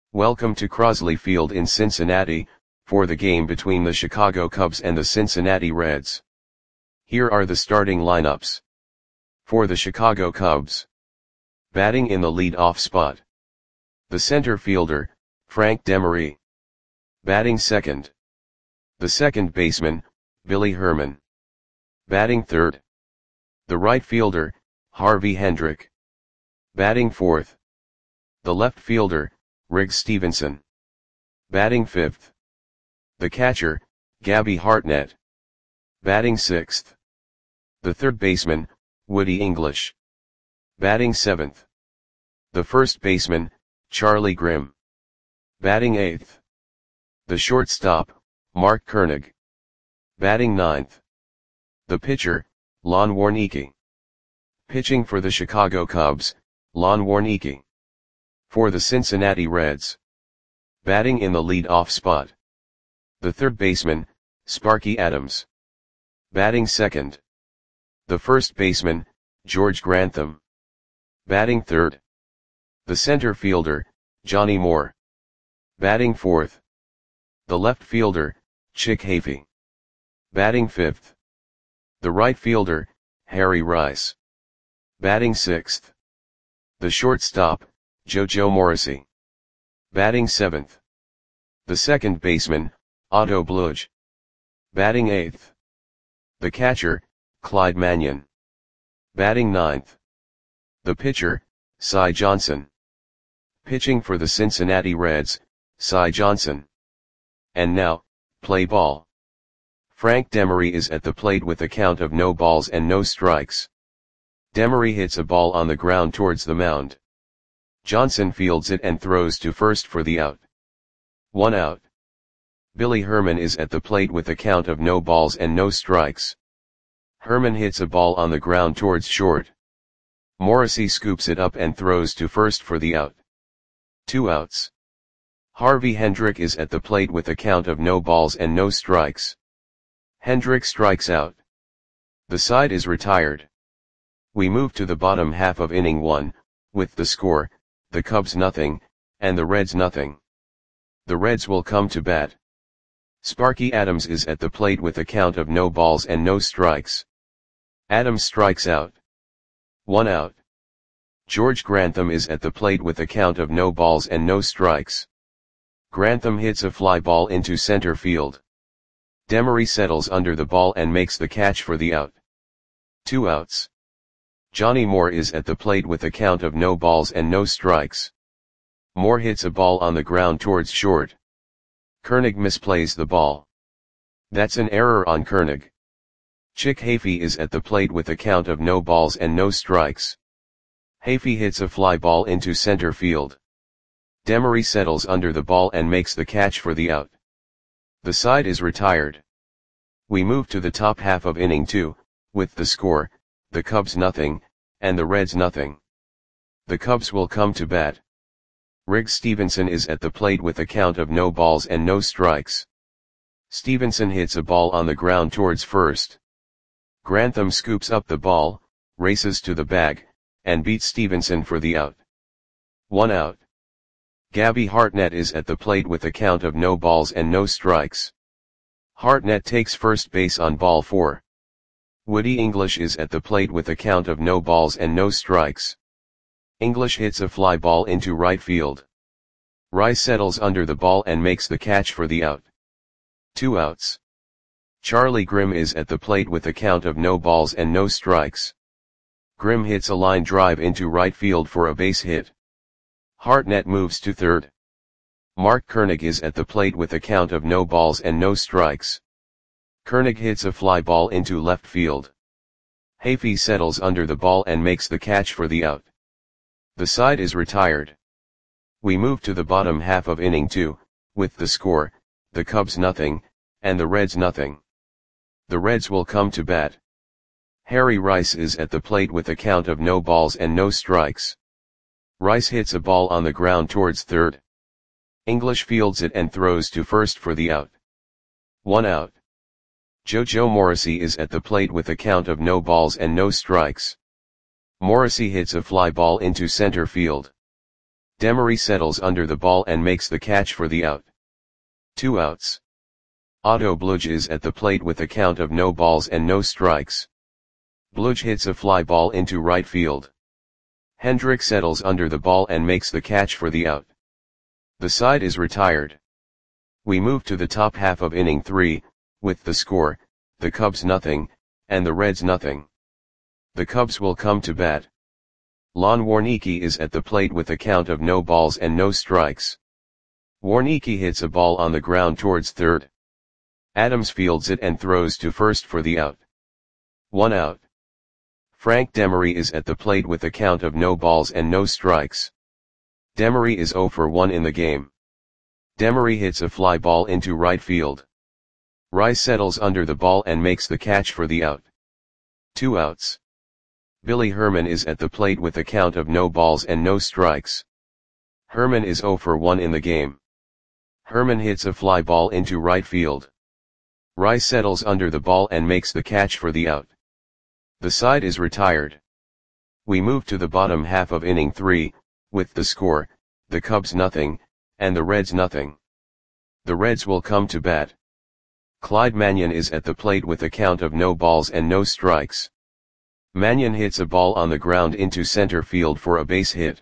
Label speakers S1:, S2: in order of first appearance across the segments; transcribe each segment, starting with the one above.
S1: Welcome to Crosley Field in Cincinnati, for the game between the Chicago Cubs and the Cincinnati Reds. Here are the starting lineups. For the Chicago Cubs. Batting in the lead-off spot. The center fielder, Frank Demery. Batting second. The second baseman, Billy Herman. Batting third. The right fielder, Harvey Hendrick. Batting fourth. The left fielder, Riggs Stephenson. Batting fifth. The catcher, Gabby Hartnett. Batting sixth. The third baseman, Woody English. Batting seventh. The first baseman, Charlie Grimm. Batting eighth. The shortstop, Mark Koenig. Batting ninth. The pitcher, Lon Warneke. Pitching for the Chicago Cubs, Lon Warneke. For the Cincinnati Reds. Batting in the lead-off spot. The third baseman, Sparky Adams. Batting second. The first baseman, George Grantham. Batting third. The center fielder, Johnny Moore. Batting fourth. The left fielder, Chick Hafey. Batting fifth. The right fielder, Harry Rice. Batting sixth. The shortstop, JoJo Morrissey. Batting seventh. The second baseman, Otto Bluge. Batting eighth. The catcher, Clyde Mannion. Batting ninth. The pitcher, Cy Johnson. Pitching for the Cincinnati Reds, Cy Johnson. And now, play ball. Frank Demery is at the plate with a count of no balls and no strikes. Demery hits a ball on the ground towards the mound. Johnson fields it and throws to first for the out. 1 out. Billy Herman is at the plate with a count of no balls and no strikes. Herman hits a ball on the ground towards short. Morrissey scoops it up and throws to first for the out. 2 outs. Harvey Hendrick is at the plate with a count of no balls and no strikes. Hendrick strikes out. The side is retired. We move to the bottom half of inning 1, with the score, the Cubs nothing, and the Reds nothing. The Reds will come to bat. Sparky Adams is at the plate with a count of no balls and no strikes. Adams strikes out. 1 out. George Grantham is at the plate with a count of no balls and no strikes. Grantham hits a fly ball into center field. Demery settles under the ball and makes the catch for the out. 2 outs. Johnny Moore is at the plate with a count of no balls and no strikes. Moore hits a ball on the ground towards short. Koenig misplays the ball. That's an error on Koenig. Chick Hafey is at the plate with a count of no balls and no strikes. Hafey hits a fly ball into center field. Demery settles under the ball and makes the catch for the out. The side is retired. We move to the top half of inning 2, with the score, the Cubs nothing, and the Reds nothing. The Cubs will come to bat. Riggs Stephenson is at the plate with a count of no balls and no strikes. Stephenson hits a ball on the ground towards first. Grantham scoops up the ball, races to the bag, and beats Stephenson for the out. 1 out. Gabby Hartnett is at the plate with a count of no balls and no strikes. Hartnett takes first base on ball 4. Woody English is at the plate with a count of no balls and no strikes. English hits a fly ball into right field. Rice settles under the ball and makes the catch for the out. 2 outs. Charlie Grimm is at the plate with a count of no balls and no strikes. Grimm hits a line drive into right field for a base hit. Hartnett moves to third. Mark Koenig is at the plate with a count of no balls and no strikes. Koenig hits a fly ball into left field. Hafey settles under the ball and makes the catch for the out. The side is retired. We move to the bottom half of inning 2, with the score, the Cubs nothing, and the Reds nothing. The Reds will come to bat. Harry Rice is at the plate with a count of no balls and no strikes. Rice hits a ball on the ground towards third. English fields it and throws to first for the out. 1 out. JoJo Morrissey is at the plate with a count of no balls and no strikes. Morrissey hits a fly ball into center field. Demery settles under the ball and makes the catch for the out. 2 outs. Otto Bludge is at the plate with a count of no balls and no strikes. Bludge hits a fly ball into right field. Hendrick settles under the ball and makes the catch for the out. The side is retired. We move to the top half of inning 3, with the score, the Cubs nothing, and the Reds nothing. The Cubs will come to bat. Lon Warneke is at the plate with a count of no balls and no strikes. Warneke hits a ball on the ground towards third. Adams fields it and throws to first for the out. 1 out. Frank Demery is at the plate with a count of no balls and no strikes. Demery is 0 for 1 in the game. Demery hits a fly ball into right field. Rice settles under the ball and makes the catch for the out. 2 outs. Billy Herman is at the plate with a count of no balls and no strikes. Herman is 0 for 1 in the game. Herman hits a fly ball into right field. Rice settles under the ball and makes the catch for the out. The side is retired. We move to the bottom half of inning 3, with the score, the Cubs nothing, and the Reds nothing. The Reds will come to bat. Clyde Mannion is at the plate with a count of no balls and no strikes. Mannion hits a ball on the ground into center field for a base hit.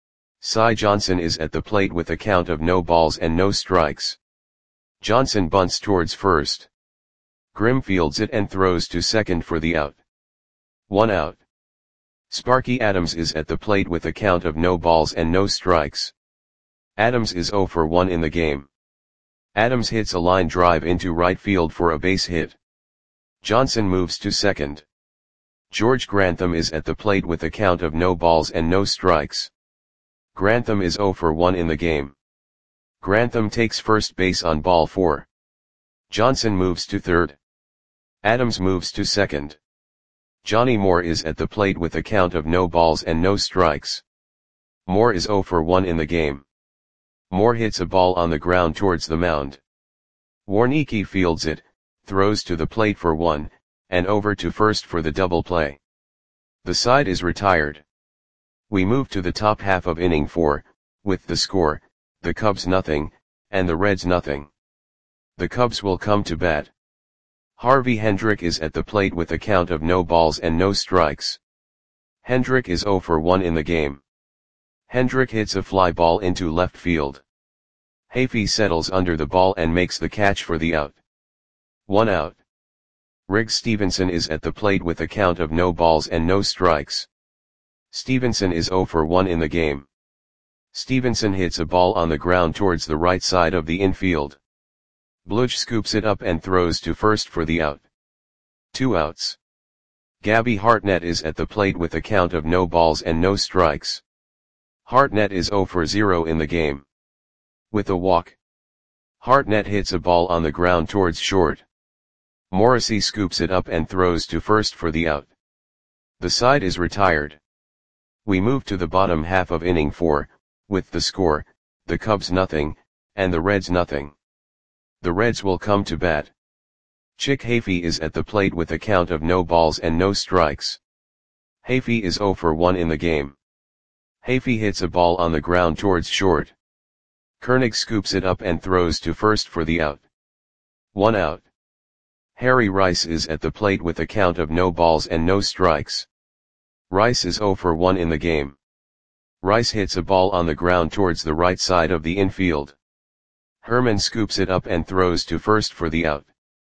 S1: Cy Johnson is at the plate with a count of no balls and no strikes. Johnson bunts towards first. Grimm fields it and throws to second for the out. 1 out. Sparky Adams is at the plate with a count of no balls and no strikes. Adams is 0 for 1 in the game. Adams hits a line drive into right field for a base hit. Johnson moves to second. George Grantham is at the plate with a count of no balls and no strikes. Grantham is 0 for 1 in the game. Grantham takes first base on ball 4. Johnson moves to third. Adams moves to second. Johnny Moore is at the plate with a count of no balls and no strikes. Moore is 0 for 1 in the game. Moore hits a ball on the ground towards the mound. Warneke fields it, throws to the plate for 1, and over to first for the double play. The side is retired. We move to the top half of inning 4, with the score, the Cubs nothing, and the Reds nothing. The Cubs will come to bat. Harvey Hendrick is at the plate with a count of no balls and no strikes. Hendrick is 0 for 1 in the game. Hendrick hits a fly ball into left field. Hafey settles under the ball and makes the catch for the out. 1 out. Riggs Stevenson is at the plate with a count of no balls and no strikes. Stevenson is 0 for 1 in the game. Stevenson hits a ball on the ground towards the right side of the infield. Bludge scoops it up and throws to first for the out. 2 outs. Gabby Hartnett is at the plate with a count of no balls and no strikes. Hartnett is 0 for 0 in the game. With a walk. Hartnett hits a ball on the ground towards short. Morrissey scoops it up and throws to first for the out. The side is retired. We move to the bottom half of inning 4, with the score, the Cubs nothing, and the Reds nothing. The Reds will come to bat. Chick Hafey is at the plate with a count of no balls and no strikes. Hafey is 0 for 1 in the game. Hafey hits a ball on the ground towards short. Koenig scoops it up and throws to first for the out. 1 out. Harry Rice is at the plate with a count of no balls and no strikes. Rice is 0 for 1 in the game. Rice hits a ball on the ground towards the right side of the infield. Herman scoops it up and throws to first for the out.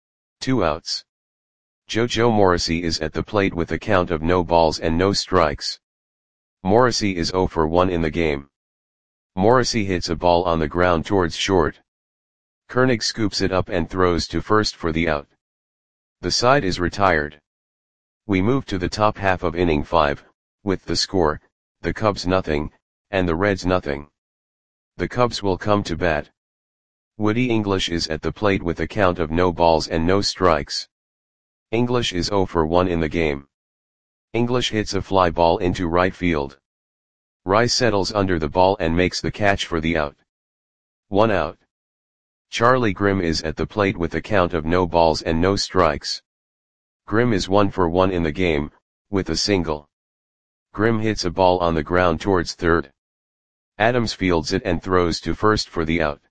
S1: 2 outs. JoJo Morrissey is at the plate with a count of no balls and no strikes. Morrissey is 0 for 1 in the game. Morrissey hits a ball on the ground towards short. Koenig scoops it up and throws to first for the out. The side is retired. We move to the top half of inning 5, with the score, the Cubs nothing, and the Reds nothing. The Cubs will come to bat. Woody English is at the plate with a count of no balls and no strikes. English is 0 for 1 in the game. English hits a fly ball into right field. Rice settles under the ball and makes the catch for the out. 1 out. Charlie Grimm is at the plate with a count of no balls and no strikes. Grimm is 1 for 1 in the game, with a single. Grimm hits a ball on the ground towards third. Adams fields it and throws to first for the out.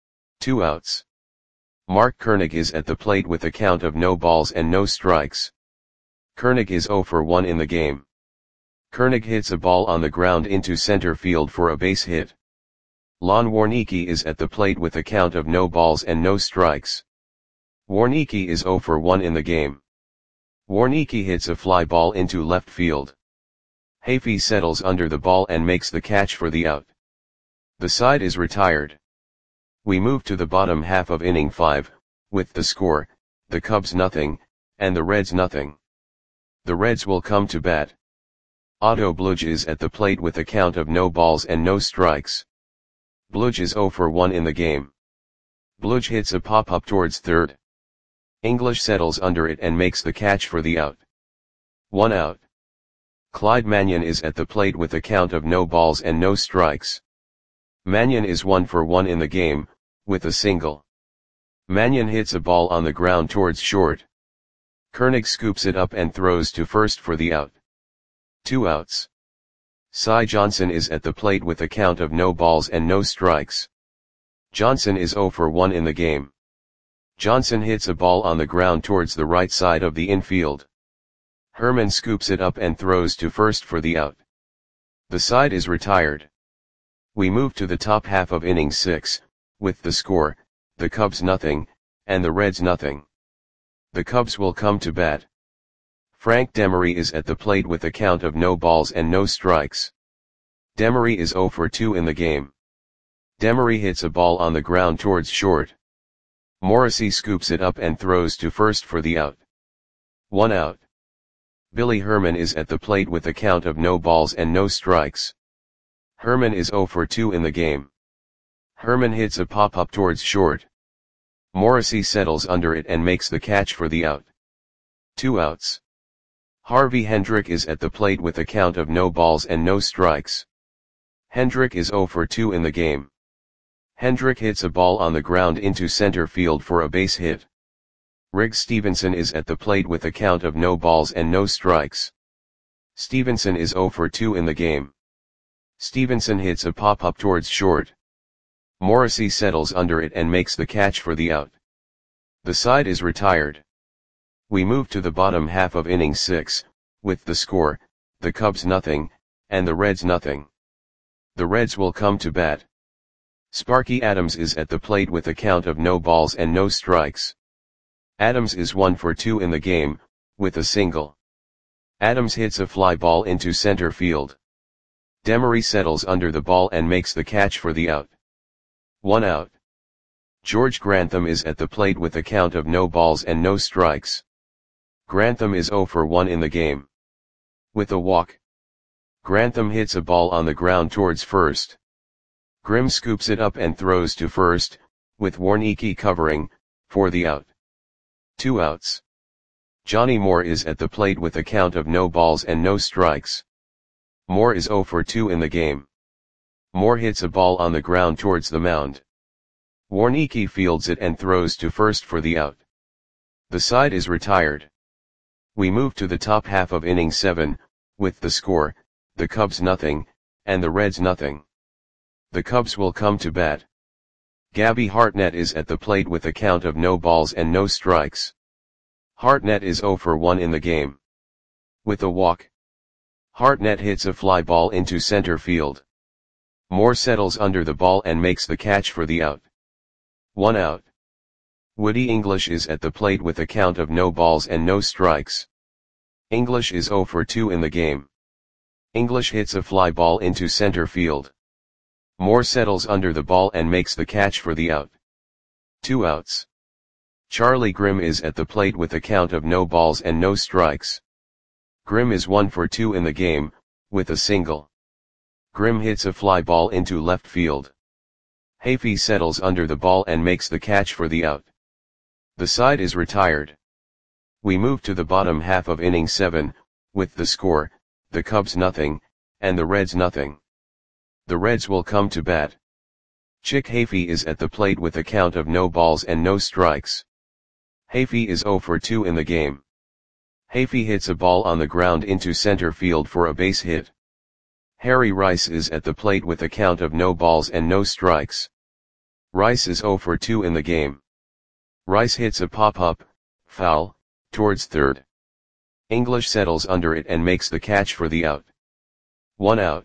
S1: 2 outs. Mark Koenig is at the plate with a count of no balls and no strikes. Koenig is 0 for 1 in the game. Koenig hits a ball on the ground into center field for a base hit. Lon Warnecki is at the plate with a count of no balls and no strikes. Warnecki is 0 for 1 in the game. Warnecki hits a fly ball into left field. Hafey settles under the ball and makes the catch for the out. The side is retired. We move to the bottom half of inning 5, with the score, the Cubs nothing, and the Reds nothing. The Reds will come to bat. Otto Bludge is at the plate with a count of no balls and no strikes. Bludge is 0 for 1 in the game. Bludge hits a pop-up towards third. English settles under it and makes the catch for the out. 1 out. Clyde Mannion is at the plate with a count of no balls and no strikes. Mannion is 1 for 1 in the game, with a single. Mannion hits a ball on the ground towards short. Koenig scoops it up and throws to first for the out. 2 outs. Cy Johnson is at the plate with a count of no balls and no strikes. Johnson is 0 for 1 in the game. Johnson hits a ball on the ground towards the right side of the infield. Herman scoops it up and throws to first for the out. The side is retired. We move to the top half of inning 6, with the score, the Cubs nothing, and the Reds nothing. The Cubs will come to bat. Frank Demery is at the plate with a count of no balls and no strikes. Demery is 0 for 2 in the game. Demery hits a ball on the ground towards short. Morrissey scoops it up and throws to first for the out. 1 out. Billy Herman is at the plate with a count of no balls and no strikes. Herman is 0 for 2 in the game. Herman hits a pop-up towards short. Morrissey settles under it and makes the catch for the out. 2 outs. Harvey Hendrick is at the plate with a count of no balls and no strikes. Hendrick is 0 for 2 in the game. Hendrick hits a ball on the ground into center field for a base hit. Riggs Stevenson is at the plate with a count of no balls and no strikes. Stevenson is 0 for 2 in the game. Stevenson hits a pop-up towards short. Morrissey settles under it and makes the catch for the out. The side is retired. We move to the bottom half of inning 6, with the score, the Cubs nothing, and the Reds nothing. The Reds will come to bat. Sparky Adams is at the plate with a count of no balls and no strikes. Adams is 1 for 2 in the game, with a single. Adams hits a fly ball into center field. Demery settles under the ball and makes the catch for the out. 1 out. George Grantham is at the plate with a count of no balls and no strikes. Grantham is 0 for 1 in the game. With a walk. Grantham hits a ball on the ground towards first. Grimm scoops it up and throws to first, with Warnecki covering, for the out. 2 outs. Johnny Moore is at the plate with a count of no balls and no strikes. Moore is 0 for 2 in the game. Moore hits a ball on the ground towards the mound. Warnecki fields it and throws to first for the out. The side is retired. We move to the top half of inning 7, with the score, the Cubs nothing, and the Reds nothing. The Cubs will come to bat. Gabby Hartnett is at the plate with a count of no balls and no strikes. Hartnett is 0 for 1 in the game. With a walk. Hartnett hits a fly ball into center field. Moore settles under the ball and makes the catch for the out. 1 out. Woody English is at the plate with a count of no balls and no strikes. English is 0 for 2 in the game. English hits a fly ball into center field. Moore settles under the ball and makes the catch for the out. 2 outs. Charlie Grimm is at the plate with a count of no balls and no strikes. Grimm is 1 for 2 in the game, with a single. Grimm hits a fly ball into left field. Hafey settles under the ball and makes the catch for the out. The side is retired. We move to the bottom half of inning 7, with the score, the Cubs nothing, and the Reds nothing. The Reds will come to bat. Chick Hafey is at the plate with a count of no balls and no strikes. Hafey is 0 for 2 in the game. Hafey hits a ball on the ground into center field for a base hit. Harry Rice is at the plate with a count of no balls and no strikes. Rice is 0 for 2 in the game. Rice hits a pop-up, foul, towards third. English settles under it and makes the catch for the out. 1 out.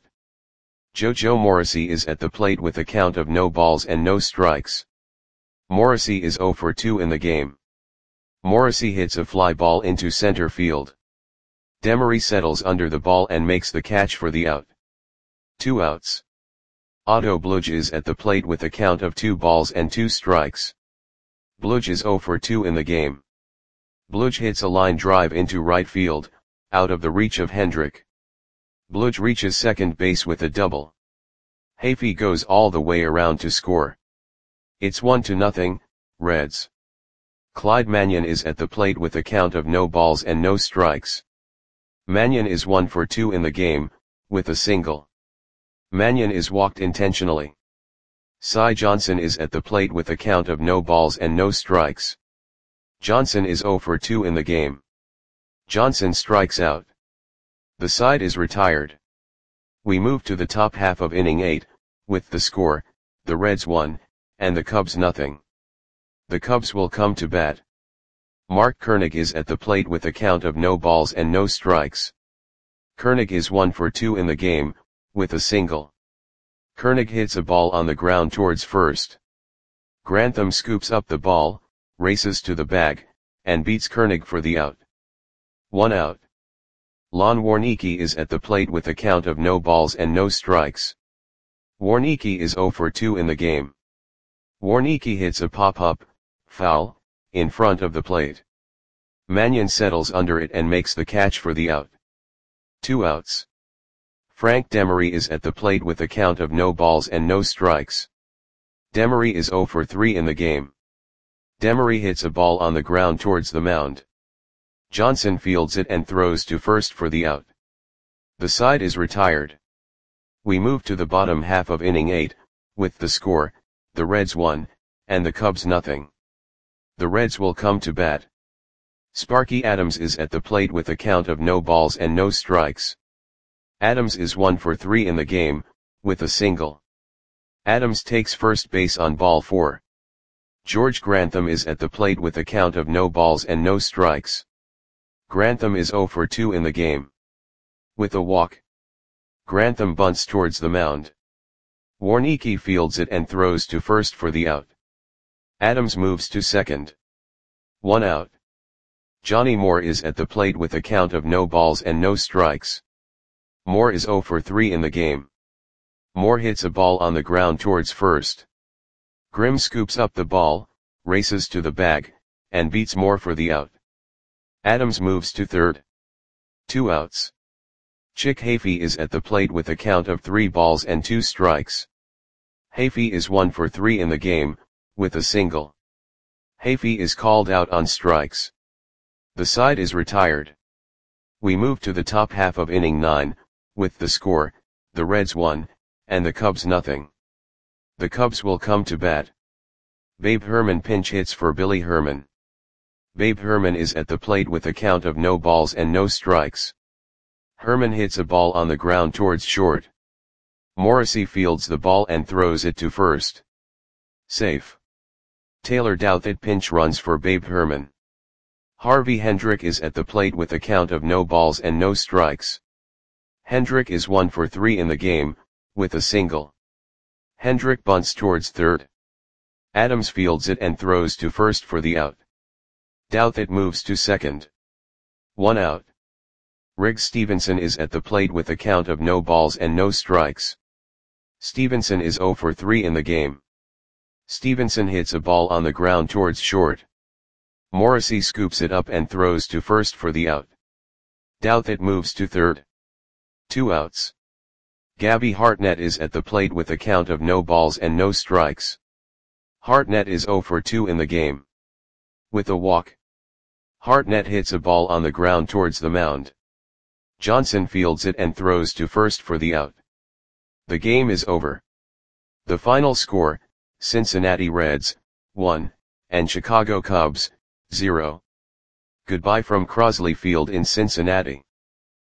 S1: Joe Morrissey is at the plate with a count of no balls and no strikes. Morrissey is 0 for 2 in the game. Morrissey hits a fly ball into center field. Demery settles under the ball and makes the catch for the out. 2 outs. Otto Bludge is at the plate with a count of 2 balls and 2 strikes. Bludge is 0 for 2 in the game. Bludge hits a line drive into right field, out of the reach of Hendrick. Bludge reaches second base with a double. Hafey goes all the way around to score. It's 1-0, Reds. Clyde Mannion is at the plate with a count of no balls and no strikes. Mannion is 1 for 2 in the game, with a single. Mannion is walked intentionally. Cy Johnson is at the plate with a count of no balls and no strikes. Johnson is 0 for 2 in the game. Johnson strikes out. The side is retired. We move to the top half of inning 8, with the score, the Reds 1, and the Cubs nothing. The Cubs will come to bat. Mark Koenig is at the plate with a count of no balls and no strikes. Koenig is 1 for 2 in the game, with a single. Koenig hits a ball on the ground towards first. Grantham scoops up the ball, races to the bag, and beats Koenig for the out. 1 out. Lon Warneke is at the plate with a count of no balls and no strikes. Warneke is 0 for 2 in the game. Warneke hits a pop-up, foul, in front of the plate. Mannion settles under it and makes the catch for the out. 2 outs. Frank Demery is at the plate with a count of no balls and no strikes. Demery is 0 for 3 in the game. Demery hits a ball on the ground towards the mound. Johnson fields it and throws to first for the out. The side is retired. We move to the bottom half of inning 8, with the score, the Reds 1, and the Cubs nothing. The Reds will come to bat. Sparky Adams is at the plate with a count of no balls and no strikes. Adams is 1 for 3 in the game, with a single. Adams takes first base on ball 4. George Grantham is at the plate with a count of no balls and no strikes. Grantham is 0 for 2 in the game. With a walk. Grantham bunts towards the mound. Warneke fields it and throws to first for the out. Adams moves to second. 1 out. Johnny Moore is at the plate with a count of no balls and no strikes. Moore is 0 for 3 in the game. Moore hits a ball on the ground towards first. Grimm scoops up the ball, races to the bag, and beats Moore for the out. Adams moves to third. 2 outs. Chick Hafey is at the plate with a count of 3 balls and 2 strikes. Hafey is 1 for 3 in the game, with a single. Hafey is called out on strikes. The side is retired. We move to the top half of inning 9, with the score, the Reds 1, and the Cubs nothing. The Cubs will come to bat. Babe Herman pinch hits for Billy Herman. Babe Herman is at the plate with a count of no balls and no strikes. Herman hits a ball on the ground towards short. Morrissey fields the ball and throws it to first. Safe. Taylor Douthit pinch runs for Babe Herman. Harvey Hendrick is at the plate with a count of no balls and no strikes. Hendrick is 1 for 3 in the game, with a single. Hendrick bunts towards third. Adams fields it and throws to first for the out. Douthit moves to second. 1 out. Riggs Stevenson is at the plate with a count of no balls and no strikes. Stevenson is 0 for 3 in the game. Stevenson hits a ball on the ground towards short. Morrissey scoops it up and throws to first for the out. Douthit moves to third. 2 outs. Gabby Hartnett is at the plate with a count of no balls and no strikes. Hartnett is 0 for 2 in the game. With a walk. Hartnett hits a ball on the ground towards the mound. Johnson fields it and throws to first for the out. The game is over. The final score, Cincinnati Reds, 1, and Chicago Cubs, 0. Goodbye from Crosley Field in Cincinnati.